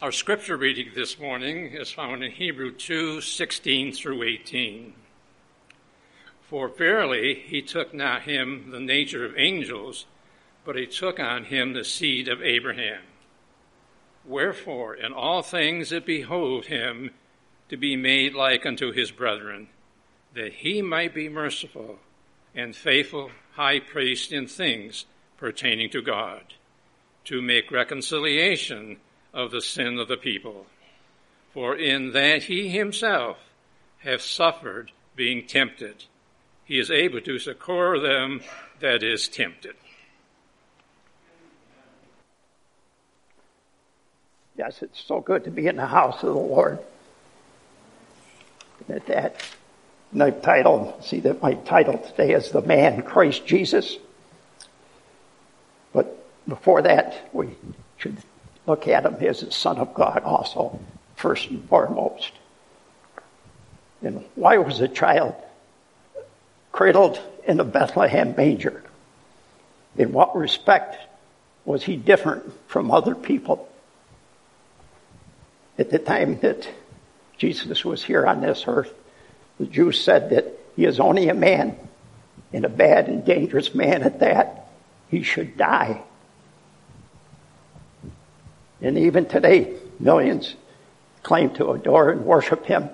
Our scripture reading this morning is found in Hebrews 2:16 through 18. For verily he took not him the nature of angels, but he took on him the seed of Abraham. Wherefore in all things it behoved him to be made like unto his brethren, that he might be merciful and faithful high priest in things pertaining to God, to make reconciliation of the sin of the people. For in that he himself hath suffered being tempted, he is able to succor them that is tempted. Yes, it's so good to be in the house of the Lord. And my title today is The Man, Christ Jesus. But before that, we should look at him as the Son of God also, first and foremost. And why was a child cradled in a Bethlehem manger? In what respect was he different from other people? At the time that Jesus was here on this earth, the Jews said that he is only a man, and a bad and dangerous man at that. He should die. And even today, millions claim to adore and worship him,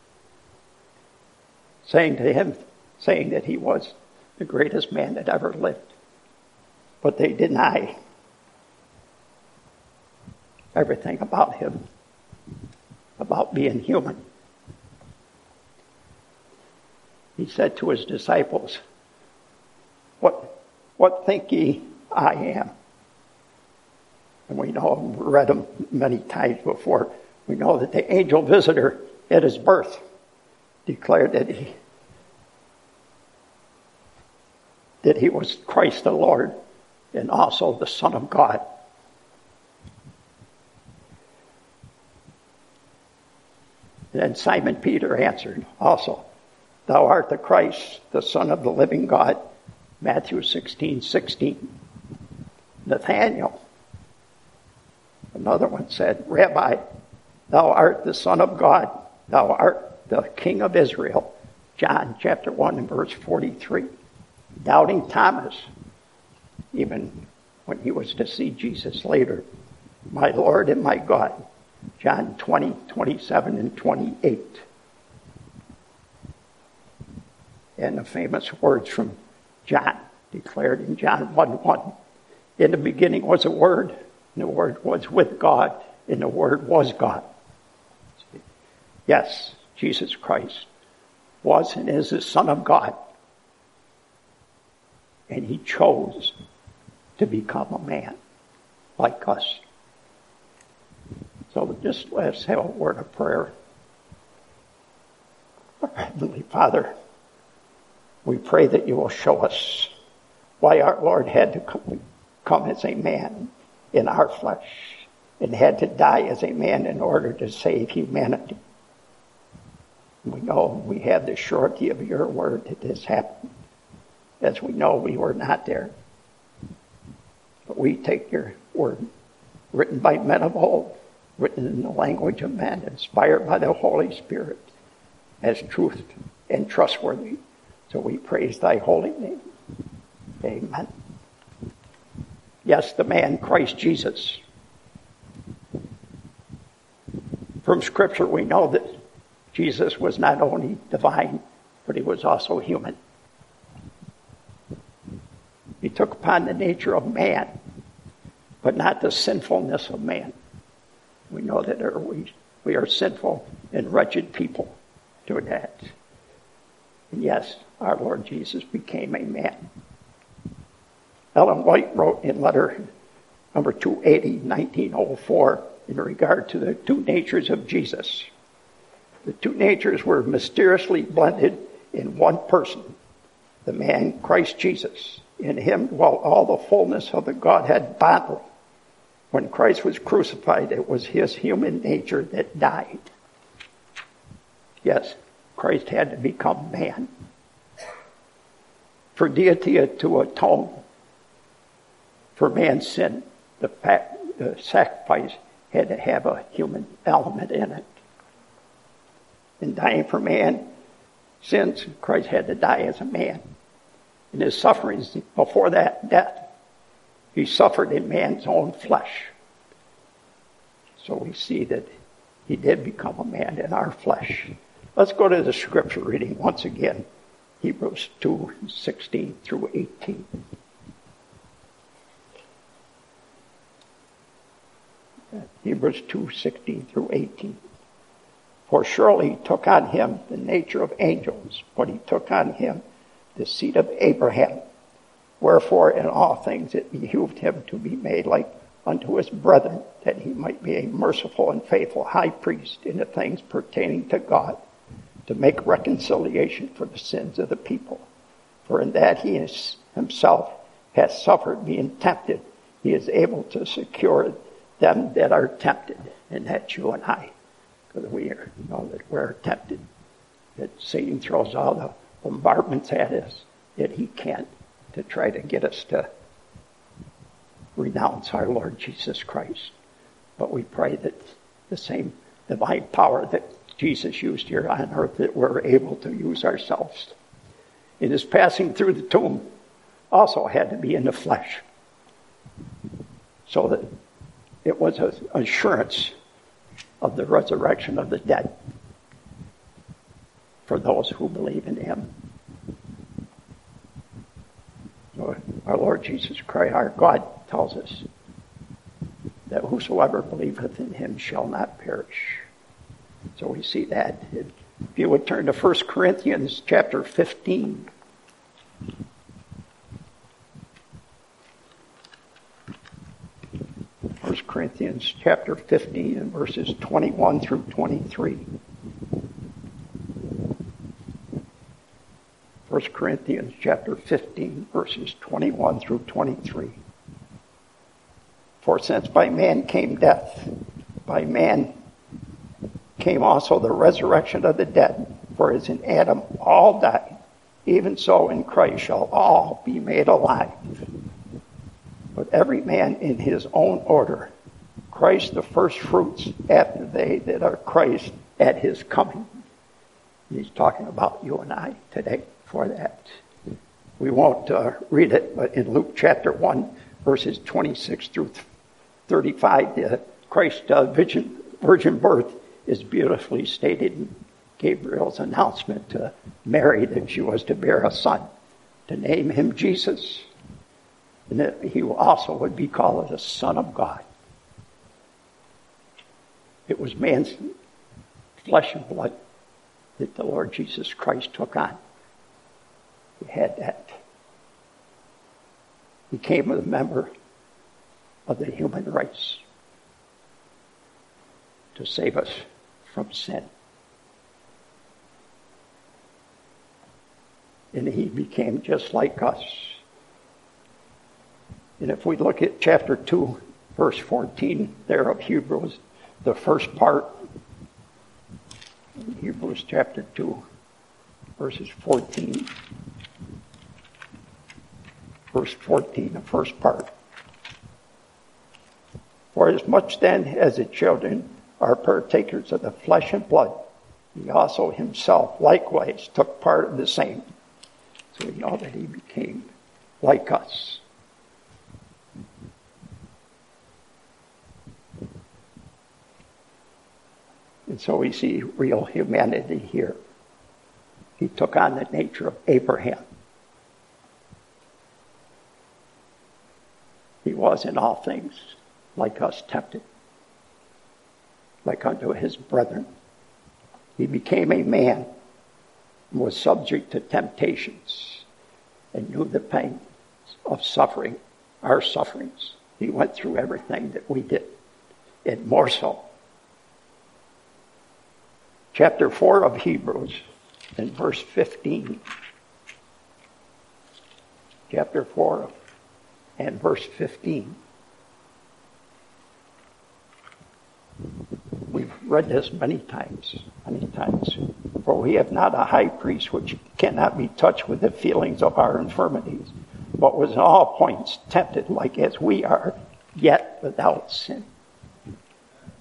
saying that he was the greatest man that ever lived. But they deny everything about him, about being human. He said to his disciples, What think ye I am? And we know, we've read them many times before, we know that the angel visitor at his birth declared that he was Christ the Lord and also the Son of God. Then Simon Peter answered also, Thou art the Christ, the Son of the living God. Matthew 16:16. Nathanael, another one, said, Rabbi, thou art the Son of God. Thou art the King of Israel. John chapter 1 and verse 43. Doubting Thomas, even when he was to see Jesus later, My Lord and my God. John 20:27 and 28. And the famous words from John, declared in John 1:1. In the beginning was a Word, and the Word was with God, and the Word was God. Yes, Jesus Christ was and is the Son of God. And he chose to become a man like us. So just let's have a word of prayer. Heavenly Father, we pray that you will show us why our Lord had to come as a man in our flesh and had to die as a man in order to save humanity. We know we have the surety of your word that this happened, as we know we were not there. But we take your word, written by men of old, written in the language of men, inspired by the Holy Spirit, as truth and trustworthy. So we praise thy holy name. Amen. Yes, the man Christ Jesus. From Scripture we know that Jesus was not only divine, but he was also human. He took upon the nature of man, but not the sinfulness of man. We know that we are sinful and wretched people doing that. And yes, our Lord Jesus became a man. Ellen White wrote in letter number 280, 1904, in regard to the two natures of Jesus. The two natures were mysteriously blended in one person, the man Christ Jesus. In him dwelt all the fullness of the Godhead bodily. When Christ was crucified, it was his human nature that died. Yes, Christ had to become man. For deity to atone for man's sin, the sacrifice had to have a human element in it. In dying for man's sins, Christ had to die as a man. In his sufferings before that death, he suffered in man's own flesh. So we see that he did become a man in our flesh. Let's go to the scripture reading once again. Hebrews 2:16 through 18. Hebrews 2:16 through 18. For surely he took on him the nature of angels, but he took on him the seed of Abraham. Wherefore in all things it behooved him to be made like unto his brethren, that he might be a merciful and faithful high priest in the things pertaining to God, to make reconciliation for the sins of the people. For in that he himself has suffered being tempted, he is able to secure them that are tempted. And that's you and I. Because we know that we're tempted. That Satan throws all the bombardments at us that he can to try to get us to renounce our Lord Jesus Christ. But we pray that the same divine power that Jesus used here on earth, that we're able to use ourselves. In his passing through the tomb also had to be in the flesh. So that it was an assurance of the resurrection of the dead for those who believe in him. So our Lord Jesus Christ, our God, tells us that whosoever believeth in him shall not perish. So we see that. If you would turn to 1 Corinthians chapter 15. 1 Corinthians chapter 15 and verses 21 through 23. 1 Corinthians chapter 15 verses 21 through 23. For since by man came death, by man came also the resurrection of the dead. For as in Adam all died, even so in Christ shall all be made alive. But every man in his own order. Christ the first fruits, after they that are Christ at his coming. He's talking about you and I today for that. We won't read it, but in Luke chapter 1, verses 26 through 35, Christ's virgin birth is beautifully stated in Gabriel's announcement to Mary that she was to bear a son, to name him Jesus, and that he also would be called the Son of God. It was man's flesh and blood that the Lord Jesus Christ took on. He had that. He came as a member of the human race to save us from sin. And he became just like us. And if we look at chapter 2, verse 14 there of Hebrews, the first part, Hebrews chapter 2, verses 14. Verse 14, the first part. For as much then as the children are partakers of the flesh and blood, he also himself likewise took part of the same. So we know that he became like us. And so we see real humanity here. He took on the nature of Abraham. He was in all things like us tempted, like unto his brethren. He became a man and was subject to temptations and knew the pain of suffering, our sufferings. He went through everything that we did, and more so. Chapter 4 of Hebrews and verse 15. Chapter 4 and verse 15. We've read this many times. For we have not a high priest which cannot be touched with the feelings of our infirmities, but was in all points tempted like as we are, yet without sin.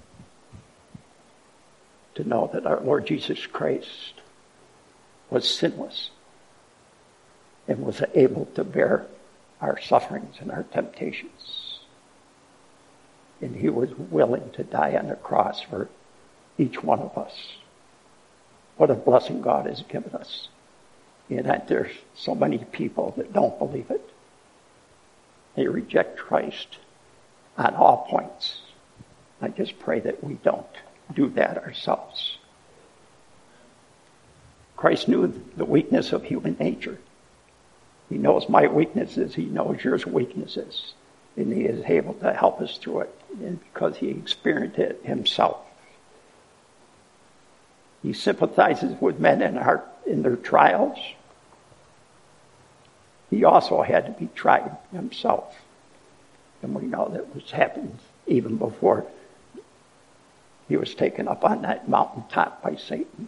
to know that our Lord Jesus Christ was sinless and was able to bear our sufferings and our temptations. And he was willing to die on the cross for each one of us. What a blessing God has given us. And that there's so many people that don't believe it. They reject Christ on all points. I just pray that we don't do that ourselves. Christ knew the weakness of human nature. He knows my weaknesses. He knows your weaknesses. And he is able to help us through it, and because he experienced it himself. He sympathizes with men in their trials. He also had to be tried himself. And we know that was happening even before he was taken up on that mountaintop by Satan.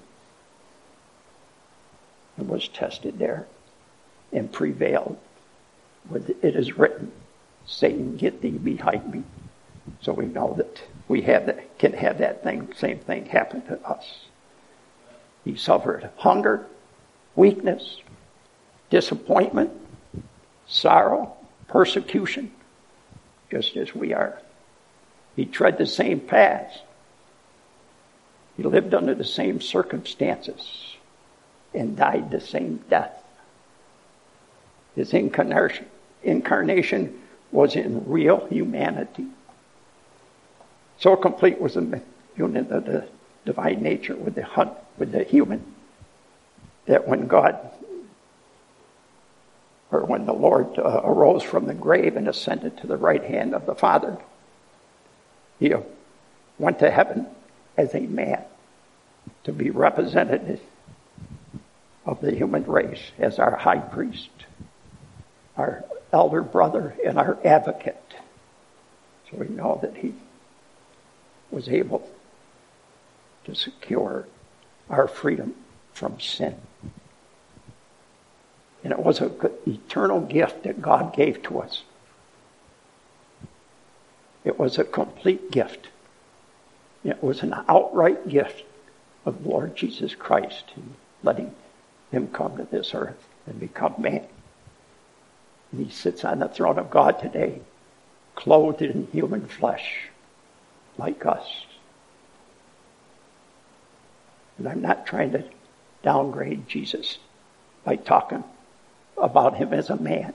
And was tested there and prevailed. It is written, Satan, get thee behind me. So we know that we can have that same thing happen to us. He suffered hunger, weakness, disappointment, sorrow, persecution, just as we are. He tread the same paths. He lived under the same circumstances and died the same death. His incarnation was in real humanity. So complete was the union of the divine nature with the human, that when the Lord arose from the grave and ascended to the right hand of the Father, he went to heaven as a man to be representative of the human race as our high priest, our elder brother, and our advocate. So we know that he was able to secure our freedom from sin. And it was an eternal gift that God gave to us. It was a complete gift. It was an outright gift of the Lord Jesus Christ, and letting him come to this earth and become man. And he sits on the throne of God today, clothed in human flesh, like us. And I'm not trying to downgrade Jesus by talking about him as a man.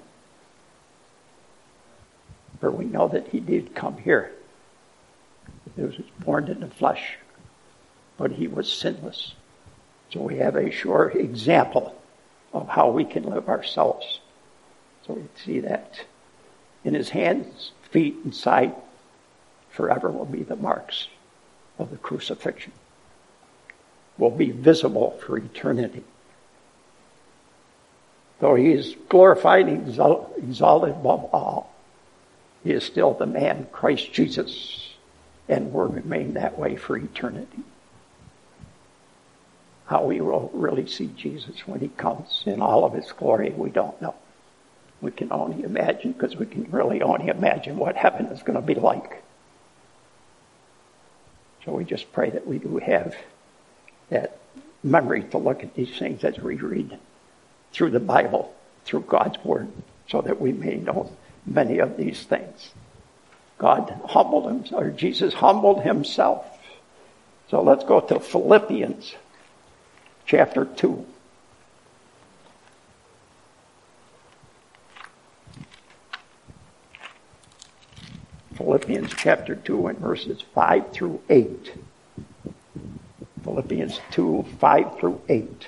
For we know that he did come here. He was born in the flesh, but he was sinless. So we have a sure example of how we can live ourselves. So we see that in his hands, feet, and side forever will be the marks of the crucifixion. Will be visible for eternity. Though he is glorified and exalted above all, he is still the man, Christ Jesus, and will remain that way for eternity. How we will really see Jesus when he comes in all of his glory, we don't know. We can only imagine, because we can really only imagine what heaven is going to be like. So we just pray that we do have that memory to look at these things as we read through the Bible, through God's Word, so that we may know many of these things. Jesus humbled himself. So let's go to Philippians chapter 2. Philippians chapter 2 and verses 5 through 8. Philippians 2, 5 through 8.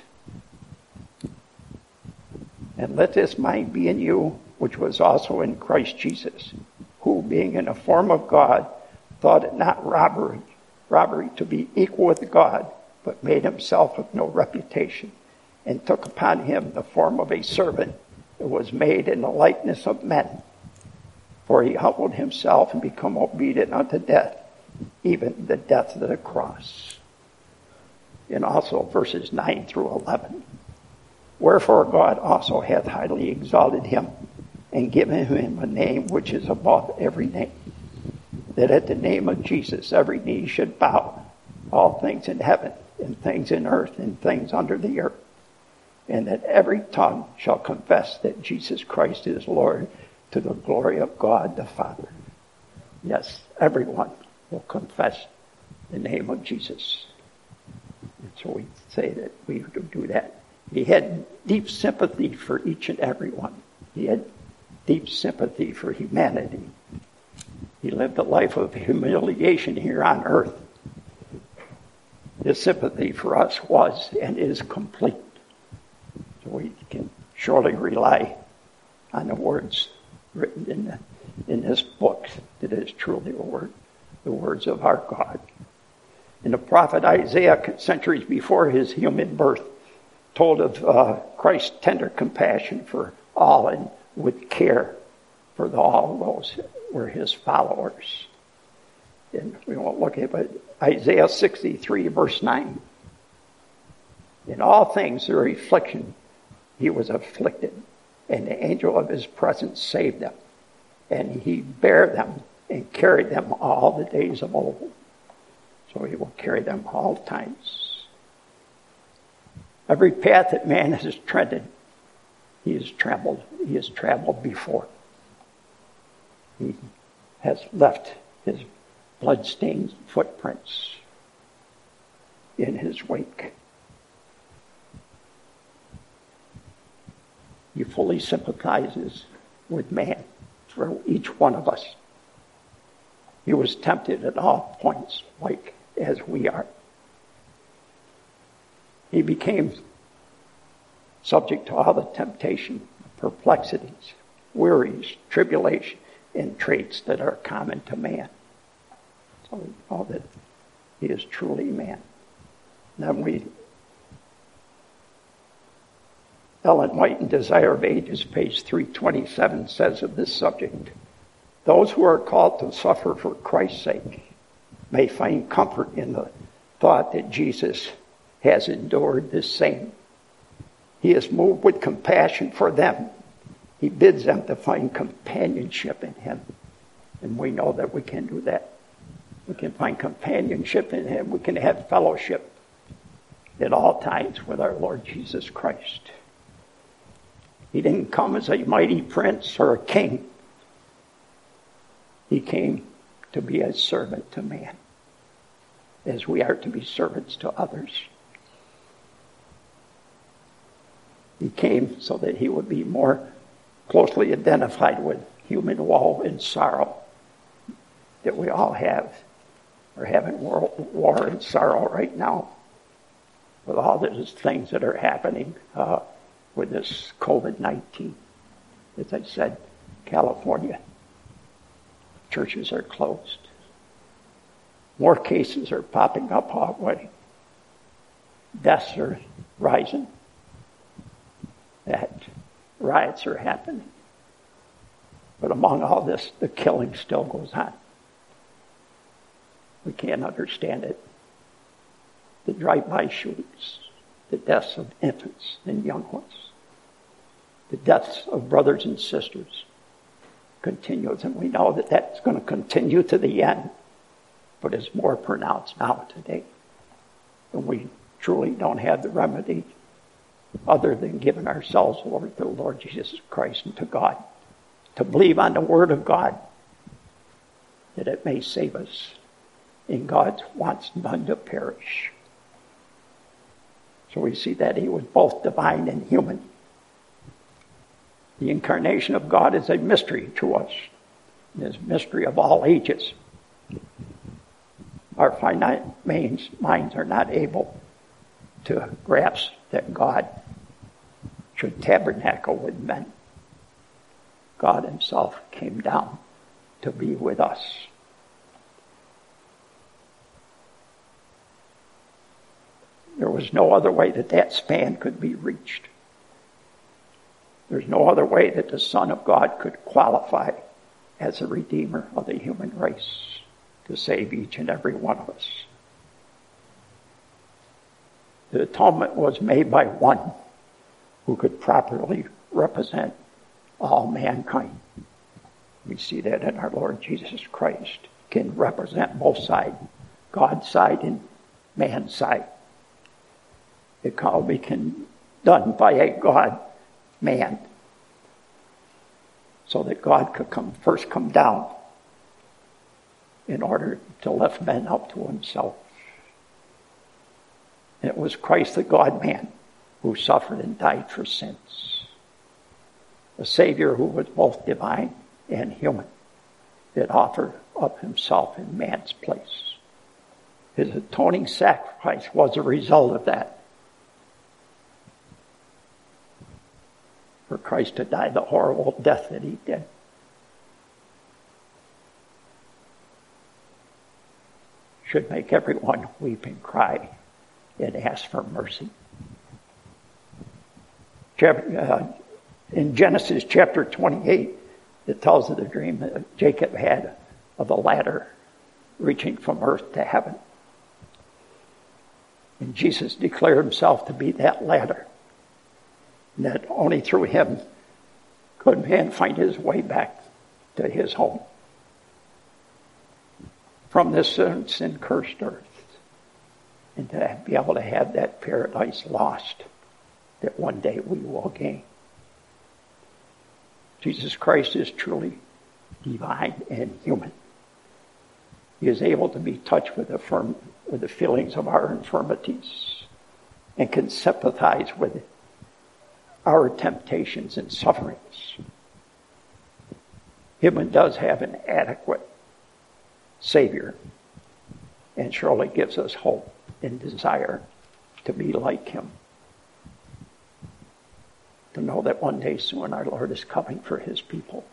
And let this mind be in you, which was also in Christ Jesus, who, being in the form of God, thought it not robbery to be equal with God, but made himself of no reputation, and took upon him the form of a servant, and was made in the likeness of men. For he humbled himself and became obedient unto death, even the death of the cross. And also verses 9 through 11. Wherefore God also hath highly exalted him, and given him a name which is above every name, that at the name of Jesus every knee should bow, all things in heaven and things in earth and things under the earth, and that every tongue shall confess that Jesus Christ is Lord, to the glory of God the Father. Yes, everyone will confess the name of Jesus. And so we say that we do that. He had deep sympathy for each and every one. He had deep sympathy for humanity. He lived a life of humiliation here on earth. His sympathy for us was and is complete. So we can surely rely on the words written in this book that is truly the words of our God. And the prophet Isaiah, centuries before his human birth, told of Christ's tender compassion for all and with care for all those who were his followers. And we won't look at it, but Isaiah 63, verse 9. In all things their affliction he was afflicted, and the angel of his presence saved them. And he bare them and carried them all the days of old. So he will carry them all times. Every path that man has treaded, he has traveled before. He has left his blood-stained footprints in his wake. He fully sympathizes with man, for each one of us. He was tempted at all points, like as we are. He became subject to all the temptation, perplexities, worries, tribulation, and traits that are common to man. So we know that he is truly man. Then Ellen White in Desire of Ages, page 327, says of this subject, those who are called to suffer for Christ's sake may find comfort in the thought that Jesus has endured the same. He is moved with compassion for them. He bids them to find companionship in him. And we know that we can do that. We can find companionship in him. We can have fellowship at all times with our Lord Jesus Christ. He didn't come as a mighty prince or a king. He came to be a servant to man, as we are to be servants to others. He came so that he would be more closely identified with human woe and sorrow that we all have. We're having world war and sorrow right now with all these things that are happening with this COVID-19. As I said, California, churches are closed. More cases are popping up already. Deaths are rising. That riots are happening. But among all this, the killing still goes on. We can't understand it. The drive-by shootings, the deaths of infants and young ones, the deaths of brothers and sisters continues, and we know that that's going to continue to the end, but it's more pronounced now today. And we truly don't have the remedy other than giving ourselves over to the Lord Jesus Christ and to God, to believe on the Word of God, that it may save us. And God wants none to perish. So we see that he was both divine and human. The incarnation of God is a mystery to us. It is a mystery of all ages. Our finite minds are not able to grasp that God should tabernacle with men. God himself came down to be with us. There was no other way that span could be reached. There's no other way that the Son of God could qualify as a redeemer of the human race to save each and every one of us. The atonement was made by one who could properly represent all mankind. We see that in our Lord Jesus Christ, can represent both sides, God's side and man's side. It can all be done by a God-man, so that God could come down in order to lift men up to himself. And it was Christ, the God-man, who suffered and died for sins. A Savior who was both divine and human, that offered up himself in man's place. His atoning sacrifice was a result of that. For Christ to die the horrible death that he did. Should make everyone weep and cry and ask for mercy. In Genesis chapter 28, it tells of the dream that Jacob had of a ladder reaching from earth to heaven. And Jesus declared himself to be that ladder. And that only through him could man find his way back to his home from this sin-cursed earth, and to be able to have that paradise lost that one day we will gain. Jesus Christ is truly divine and human. He is able to be touched with the feelings of our infirmities and can sympathize with our temptations and sufferings. Human does have an adequate Savior, and surely gives us hope and desire to be like him. To know that one day soon our Lord is coming for his people.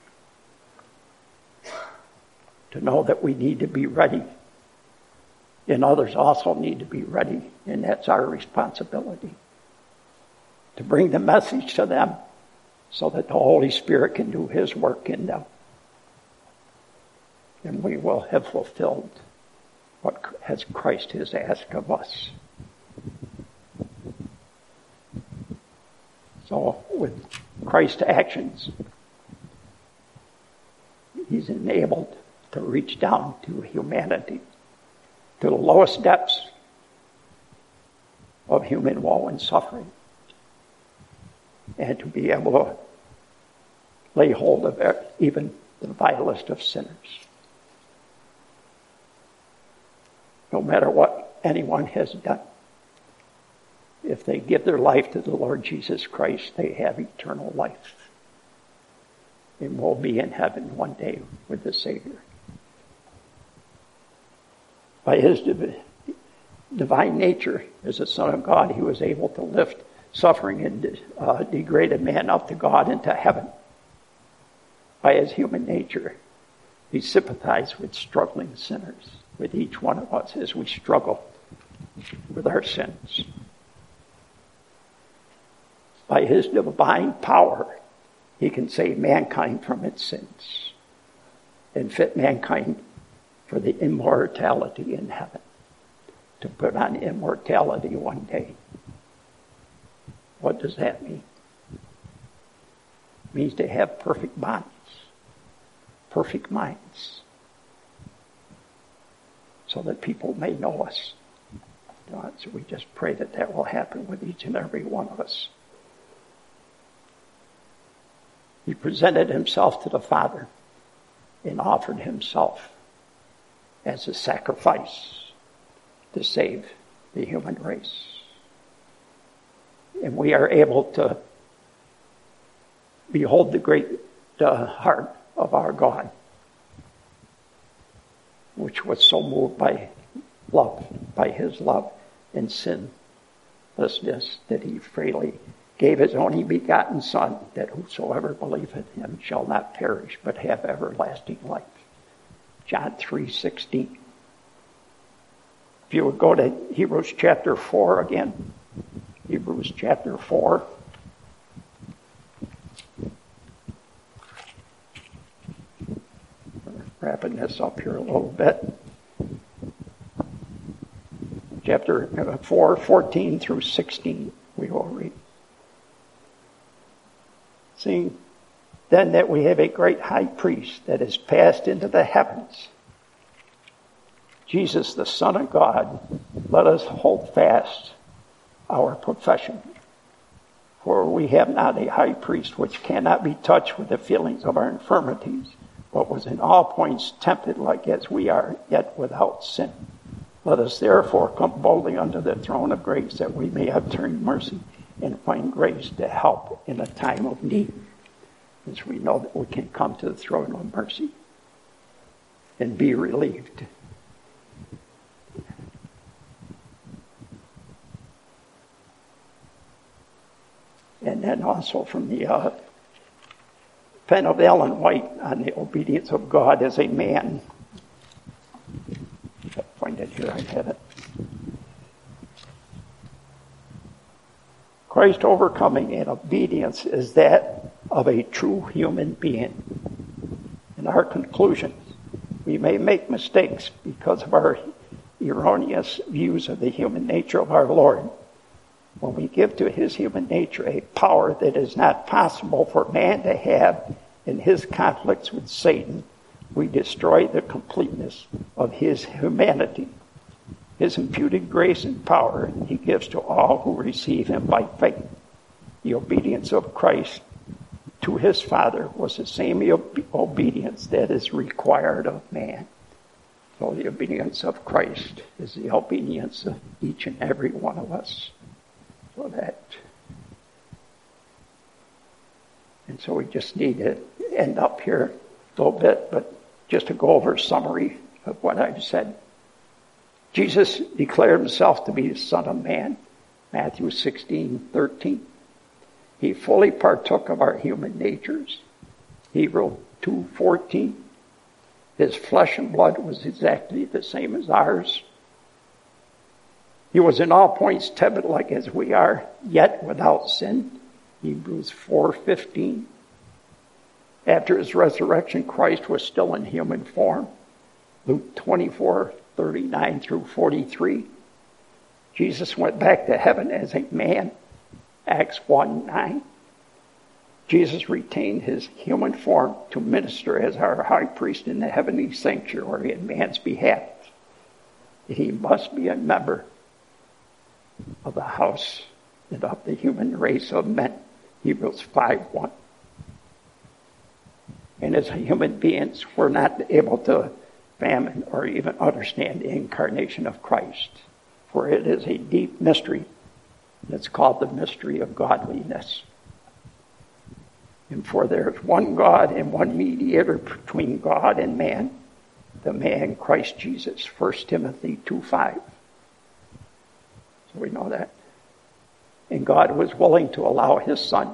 To know that we need to be ready, and others also need to be ready, and that's our responsibility. To bring the message to them so that the Holy Spirit can do his work in them. And we will have fulfilled what Christ has asked of us. So with Christ's actions, he's enabled to reach down to humanity, to the lowest depths of human woe and suffering, and to be able to lay hold of even the vilest of sinners. No matter what anyone has done, if they give their life to the Lord Jesus Christ, they have eternal life and will be in heaven one day with the Savior. By his divine nature as the Son of God, he was able to lift suffering and degraded man up to God and to heaven. By his human nature, he sympathized with struggling sinners, with each one of us as we struggle with our sins. By his divine power, he can save mankind from its sins and fit mankind for the immortality in heaven, to put on immortality one day. What does that mean? It means to have perfect bodies, perfect minds, so that people may know us. So we just pray that that will happen with each and every one of us. He presented himself to the Father and offered himself as a sacrifice to save the human race. And we are able to behold the great heart of our God, which was so moved by love, by his love and sinlessness, that he freely gave his only begotten Son, that whosoever believeth him shall not perish, but have everlasting life. John 3:16. If you would go to Hebrews chapter 4 again. Hebrews chapter 4. Wrapping this up here a little bit. Chapter 4, 14 through 16, we will read. Seeing then that we have a great high priest that is passed into the heavens, Jesus, the Son of God, let us hold fast our profession. For we have not a high priest which cannot be touched with the feelings of our infirmities, but was in all points tempted like as we are, yet without sin. Let us therefore come boldly unto the throne of grace, that we may obtain mercy and find grace to help in a time of need. As we know that we can come to the throne of mercy and be relieved. And then also from the pen of Ellen White on the obedience of God as a man. I'll find it here, I had it. Christ overcoming in obedience is that of a true human being. In our conclusions, we may make mistakes because of our erroneous views of the human nature of our Lord. When we give to his human nature a power that is not possible for man to have in his conflicts with Satan, we destroy the completeness of his humanity. His imputed grace and power he gives to all who receive him by faith. The obedience of Christ to his Father was the same obedience that is required of man. So the obedience of Christ is the obedience of each and every one of us. So that, and so we just need to end up here a little bit, but just to go over a summary of what I've said. Jesus declared himself to be the Son of Man, Matthew 16:13. He fully partook of our human natures, Hebrews 2:14. His flesh and blood was exactly the same as ours. He was in all points tempted like as we are, yet without sin, Hebrews 4:15. After his resurrection, Christ was still in human form, Luke 24:39 through 43. Jesus went back to heaven as a man, Acts 1:9. Jesus retained his human form to minister as our high priest in the heavenly sanctuary in man's behalf. He must be a member of the house and of the human race of men, Hebrews 5:1. And as human beings, we're not able to fathom or even understand the incarnation of Christ, for it is a deep mystery. It's called the mystery of godliness. And for there is one God and one mediator between God and man, the man Christ Jesus, 1 Timothy 2:5. So we know that. And God was willing to allow his Son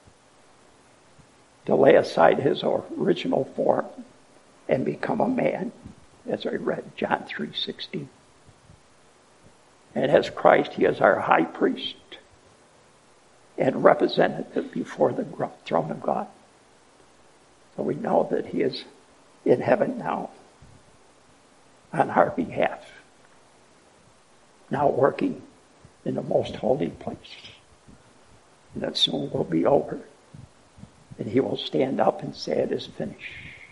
to lay aside his original form and become a man, as I read John 3:16. And as Christ, he is our high priest and representative before the throne of God. So we know that he is in heaven now on our behalf, now working in the most holy place. And that soon will be over. And he will stand up and say it is finished.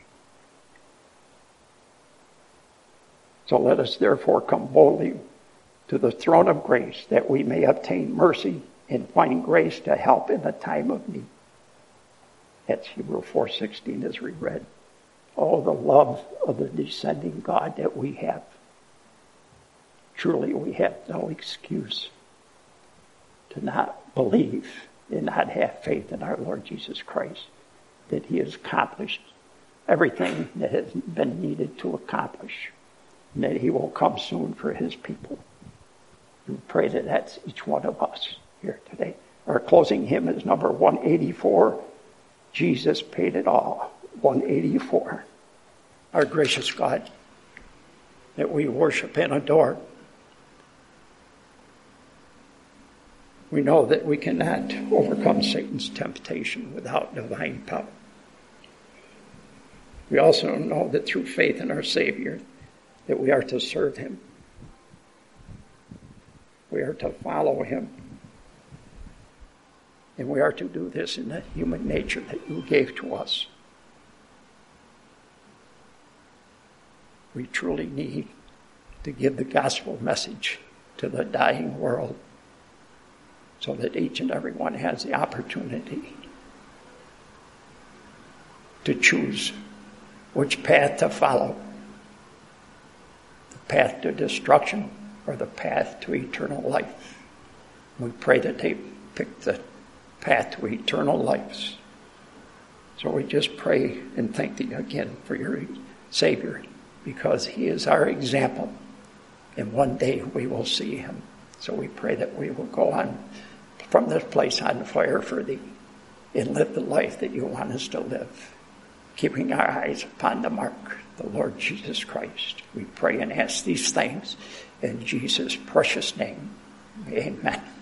So let us therefore come boldly to the throne of grace, that we may obtain mercy and find grace to help in the time of need. That's Hebrews 4:16 as we read. Oh, the love of the descending God that we have. Truly we have no excuse to not believe and not have faith in our Lord Jesus Christ, that he has accomplished everything that has been needed to accomplish, and that he will come soon for his people. We pray that that's each one of us here today. Our closing hymn is number 184, Jesus Paid It All, 184. Our gracious God, that we worship and adore, we know that we cannot overcome Satan's temptation without divine power. We also know that through faith in our Savior, that we are to serve him. We are to follow him. And we are to do this in the human nature that you gave to us. We truly need to give the gospel message to the dying world so that each and every one has the opportunity to choose which path to follow, the path to destruction or the path to eternal life. We pray that they pick the path to eternal life. So we just pray and thank thee again for your Savior, because he is our example, and one day we will see him. So we pray that we will go on from this place on fire for thee and live the life that you want us to live, keeping our eyes upon the mark, the Lord Jesus Christ. We pray and ask these things in Jesus' precious name. Amen.